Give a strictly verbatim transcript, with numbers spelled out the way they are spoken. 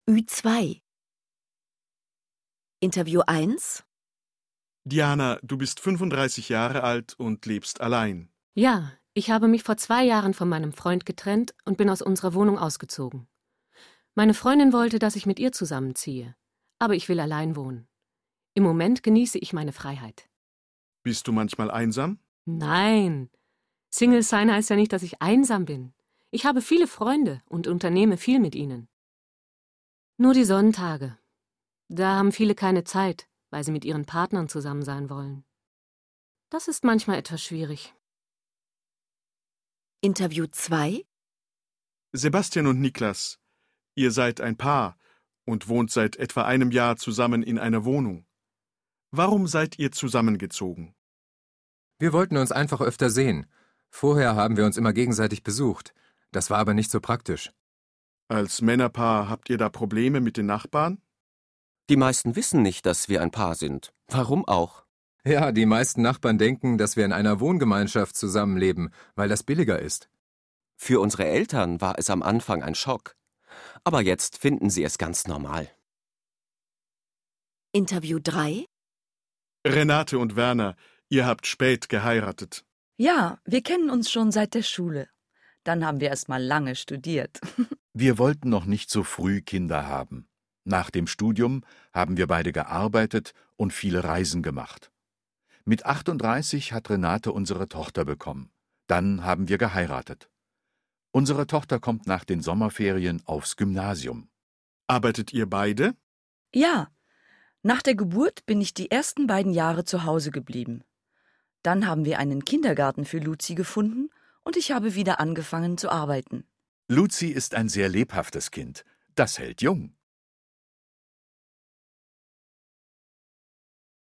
Ü zwei. Interview eins. Diana, du bist fünfunddreißig Jahre alt und lebst allein. Ja, ich habe mich vor zwei Jahren von meinem Freund getrennt und bin aus unserer Wohnung ausgezogen. Meine Freundin wollte, dass ich mit ihr zusammenziehe, aber ich will allein wohnen. Im Moment genieße ich meine Freiheit. Bist du manchmal einsam? Nein, Single sein heißt ja nicht, dass ich einsam bin. Ich habe viele Freunde und unternehme viel mit ihnen. Nur die Sonntage. Da haben viele keine Zeit, weil sie mit ihren Partnern zusammen sein wollen. Das ist manchmal etwas schwierig. Interview zwei. Sebastian und Niklas, ihr seid ein Paar und wohnt seit etwa einem Jahr zusammen in einer Wohnung. Warum seid ihr zusammengezogen? Wir wollten uns einfach öfter sehen. Vorher haben wir uns immer gegenseitig besucht. Das war aber nicht so praktisch. Als Männerpaar habt ihr da Probleme mit den Nachbarn? Die meisten wissen nicht, dass wir ein Paar sind. Warum auch? Ja, die meisten Nachbarn denken, dass wir in einer Wohngemeinschaft zusammenleben, weil das billiger ist. Für unsere Eltern war es am Anfang ein Schock. Aber jetzt finden sie es ganz normal. Interview drei. Renate und Werner, ihr habt spät geheiratet. Ja, wir kennen uns schon seit der Schule. Dann haben wir erst mal lange studiert. Wir wollten noch nicht so früh Kinder haben. Nach dem Studium haben wir beide gearbeitet und viele Reisen gemacht. Mit achtunddreißig hat Renate unsere Tochter bekommen. Dann haben wir geheiratet. Unsere Tochter kommt nach den Sommerferien aufs Gymnasium. Arbeitet ihr beide? Ja, nach der Geburt bin ich die ersten beiden Jahre zu Hause geblieben. Dann haben wir einen Kindergarten für Luzi gefunden und ich habe wieder angefangen zu arbeiten. Luzi ist ein sehr lebhaftes Kind. Das hält jung.